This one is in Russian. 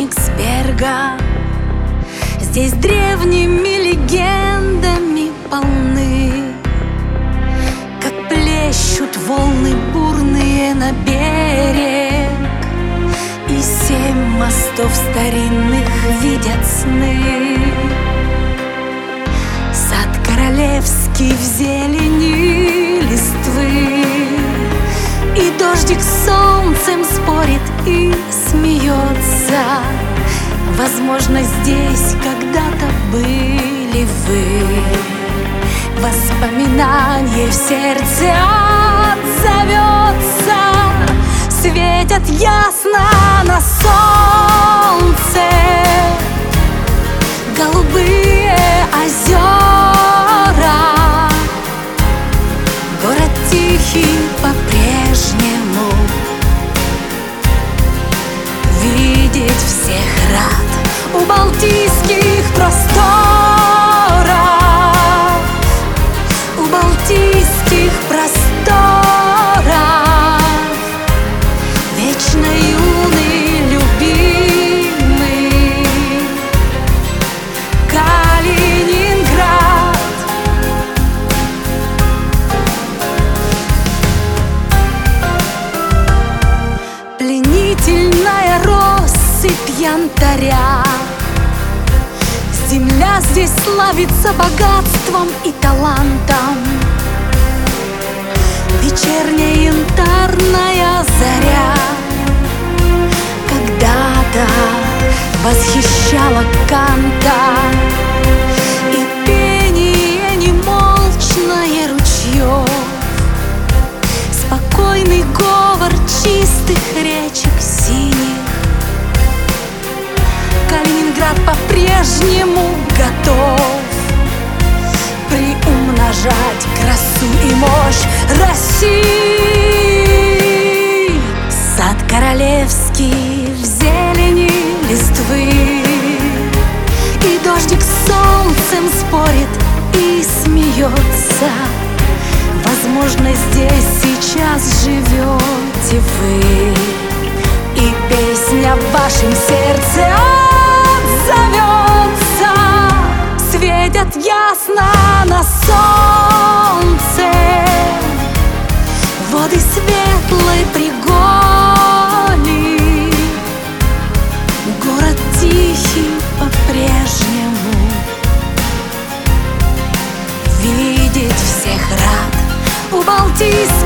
Кёнигсберга. Здесь древними легендами полны, как плещут волны бурные на берег, и 7 мостов старинных видят сны. Сад королевский в зелени листвы, и дождик с солнцем спорит и смеется. Возможно, здесь когда-то были вы. Воспоминание в сердце отзовется. Светят ясно на солнце голубые озера. Город тихий по-прежнему, видеть всех рад у балтийских просторов, у балтийских просторов. Вечно юный, любимый Калининград. Пленительная россыпь янтаря. Земля здесь славится богатством и талантом. Вечерняя янтарная заря когда-то восхищала Канта, и пение немолчное ручьев, спокойный говор чистых речек синих. Калининград по-прежнему готов приумножать красу и мощь России. Сад королевский в зелени листвы, и дождик с солнцем спорит и смеется. Возможно, здесь сейчас живете вы, и песня в вашем сердце отзовется. Светят ясно на солнце воды светлой Пригони. Город тихий по-прежнему, видеть всех рад у Балтийских